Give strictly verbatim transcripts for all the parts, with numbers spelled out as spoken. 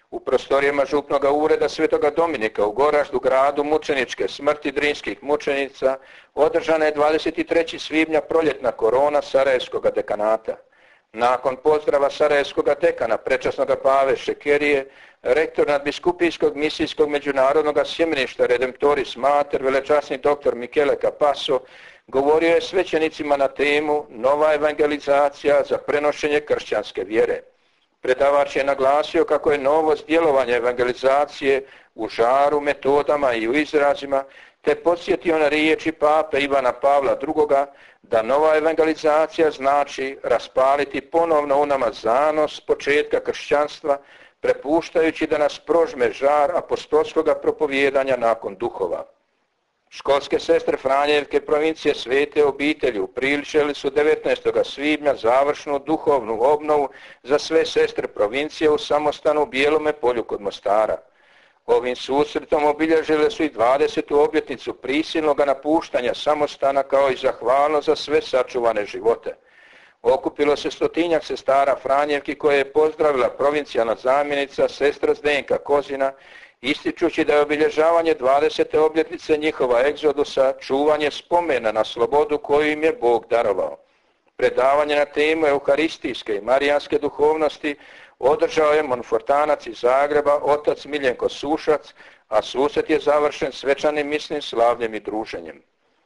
u prostorijama župnog ureda Svetoga Dominika u Goraždu, gradu mučeničke smrti drinskih mučenica, održana je dvadeset trećeg svibnja proljetna korona Sarajevskog dekanata. Nakon pozdrava Sarajevskog dekana Prečasnoga Pave Šekerije, rektor nadbiskupijskog misijskog međunarodnog sjemeništa Redemptoris Mater, velečasni doktor Michele Capasso, govorio je svećenicima na temu Nova evangelizacija za prenošenje kršćanske vjere. Predavač je naglasio kako je novost djelovanja evangelizacije u žaru, metodama i u izrazima, te podsjetio na riječi pape Ivana Pavla drugoga da nova evangelizacija znači raspaliti ponovno u nama zanos početka kršćanstva, prepuštajući da nas prožme žar apostolskog propovijedanja nakon duhova. Školske sestre Franjevke provincije Svete obitelji upriličili su devetnaestog svibnja završnu duhovnu obnovu za sve sestre provincije u samostanu u Bijelome polju kod Mostara. Ovim susretom obilježile su i dvadesetu obljetnicu prisilnog napuštanja samostana kao i zahvalno za sve sačuvane živote. Okupilo se stotinjak sestara Franjevki koje je pozdravila provincijalna zamjenica sestra Zdenka Kozina, ističući da je obilježavanje dvadesete obljetnice njihova egzodusa čuvanje spomena na slobodu koju im je Bog darovao. Predavanje na temu euharistijske i marijanske duhovnosti održao je monfortanac iz Zagreba, otac Miljenko Sušac, a susret je završen svečanim misnim slavljem i druženjem.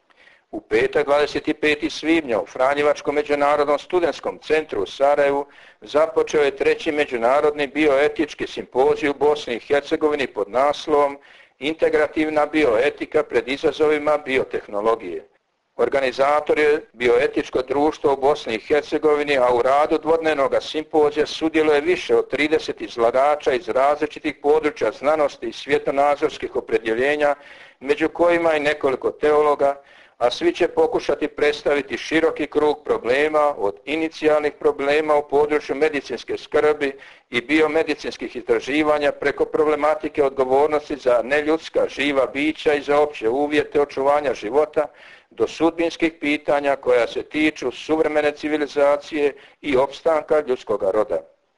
U petak dvadeset petog svibnja u Franjevačkom međunarodnom studentskom centru u Sarajevu započeo je treći međunarodni bioetički simpozij u Bosni i Hercegovini pod naslovom Integrativna bioetika pred izazovima biotehnologije. Organizator je bioetičko društvo u Bosni i Hercegovini, a u radu dvodnevnog simpozija sudjeluje više od trideset izlagača iz različitih područja znanosti i svjetonazorskih opredjeljenja, među kojima i nekoliko teologa, a svi će pokušati predstaviti široki krug problema od inicijalnih problema u području medicinske skrbi i biomedicinskih istraživanja preko problematike odgovornosti za neljudska živa bića i za opće uvjete očuvanja života do sudbinskih pitanja koja se tiču suvremene civilizacije i opstanka ljudskoga roda.